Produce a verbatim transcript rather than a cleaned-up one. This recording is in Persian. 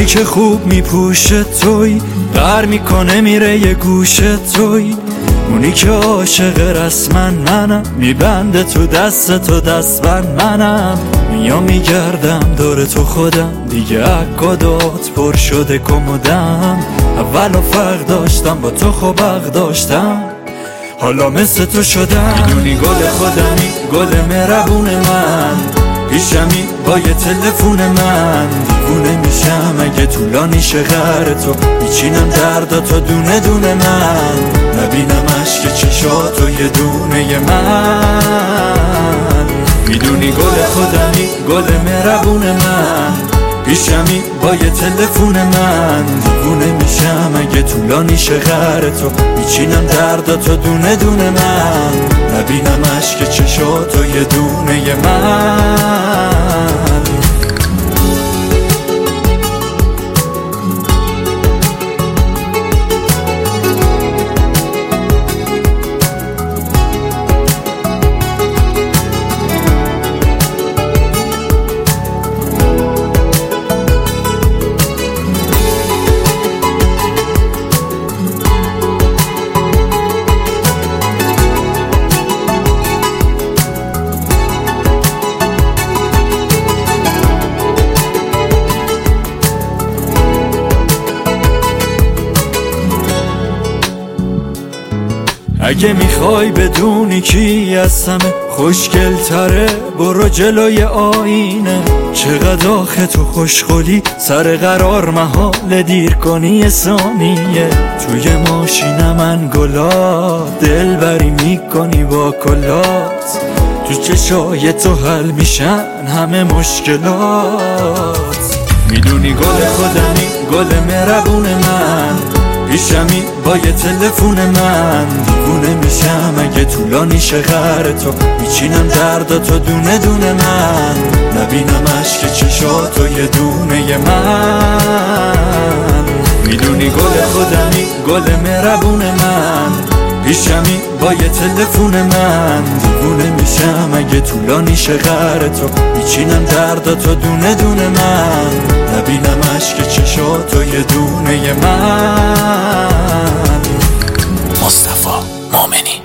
اونی که خوب میپوشه توی، غر میکنه میره یه گوشه توی، اونی که عاشق رسما منم، میبنده تو دست تو دستبند منم، میام میگردم دور تو خودم، دیگه عکادات پر شده کمودم، اولو فرق داشتم با تو خوب حق داشتم، حالا مثل تو شدم. میدونی گل خودمی، گل مهربون من، پیشمی با یه تلفون من، دیوونه میشم اگه طولانی شه غر تو، میچینم درداتو دونه دونه من، نبینم عشق چشاتو یه دونه من. میدونی گل خودمی، گل مهربون من، پیشمی با یه تلفون من، دیوونه میشم اگه طولانی شه غر تو، میچینم درداتو دونه دونه من، نبینم عشق چشاتو یه دونه من. اگه میخوای بدونی کی از همه خوشگل تره، برو جلوی آینه، چقدر آخه تو خوشخولی، سر قرار محال دیر کنی یه ثانیه، توی ماشین من گلا دلبری میکنی با کلات، تو چشای تو حل میشن همه مشکلات. میدونی گل خودمی، گل مهربون من، پیشمی با یه تلفون من، دیوونه میشم اگه طولانی شه غر تو، میچینم درداتو دونه دونه من، نبینم عشق چشاتو یه دونه من. میدونی گل خودمی، گل مهربون من، پیشمی با یه تلفون من، دیوونه میشم اگه طولانی شه غر تو، میچینم درداتو دونه دونه من، نبینم عشق چشاتو یه دونه من. مصطفی مومنی.